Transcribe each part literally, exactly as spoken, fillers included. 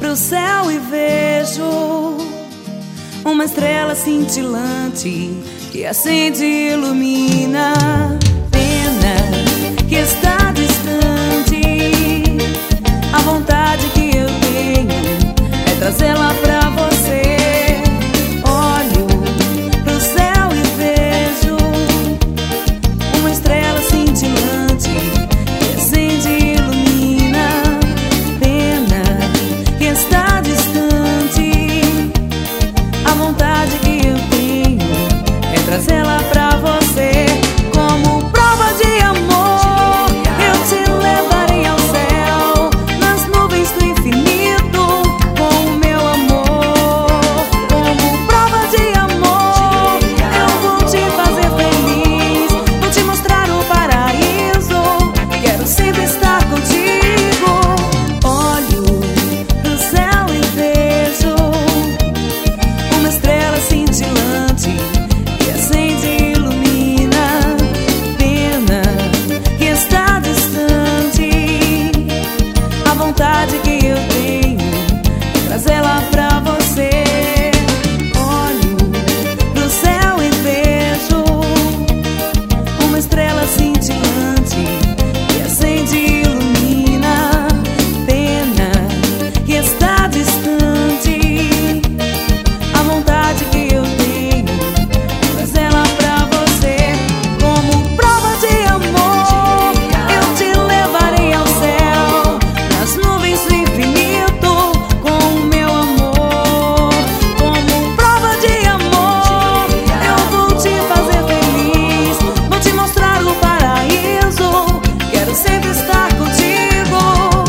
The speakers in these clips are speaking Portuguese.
pro céu e vejo uma estrela cintilante que acende e ilumina. Pena que está distante. A vontade que eu tenho é trazê-la pra você. Olho pro céu e vejo uma estrela cintilante que acende e ilumina. Pena que está distante. A vontade que eu tenho é trazê-la pra você. Como prova de amor, eu te levarei ao céu, nas nuvens do infinito, com o meu amor. Como prova de amor, eu vou te fazer feliz, vou te mostrar o paraíso. Quero sempre estar contigo. Olho pro céu e vejo uma estrela cintilante que acende e ilumina. Pena que está distante. A vontade que eu tenho é trazê-la pra você. Olho pro céu e vejo uma estrela cintilante que acende e ilumina. Pena que está distante. A vontade que eu tenho é trazê-la pra você. Como prova de amor, eu te levarei ao céu, nas nuvens do infinito, com o meu amor. Como prova de amor, eu vou te fazer feliz, vou te mostrar o paraíso. Quero sempre estar contigo.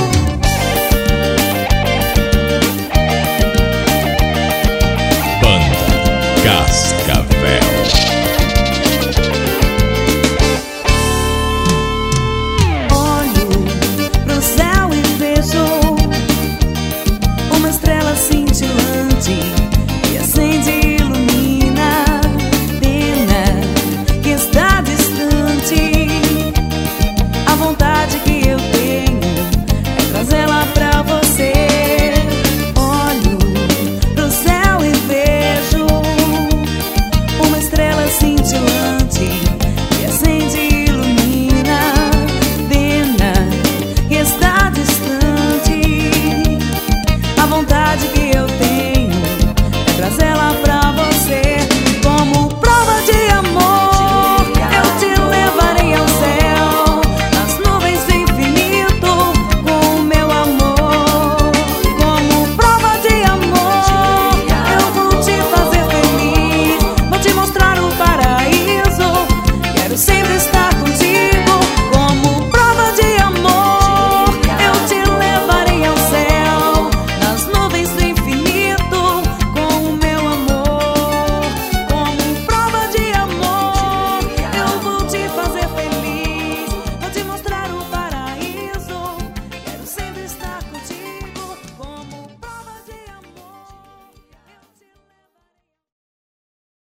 Banda Cascavel. Olho pro céu e vejo uma estrela cintilante que acende e ilumina. Pena que está distante. A vontade que eu tenho é trazê-la pra você. Olho pro céu e vejo uma estrela cintilante que acende e ilumina. Pena que está distante. A vontade que eu tenho é trazê-la pra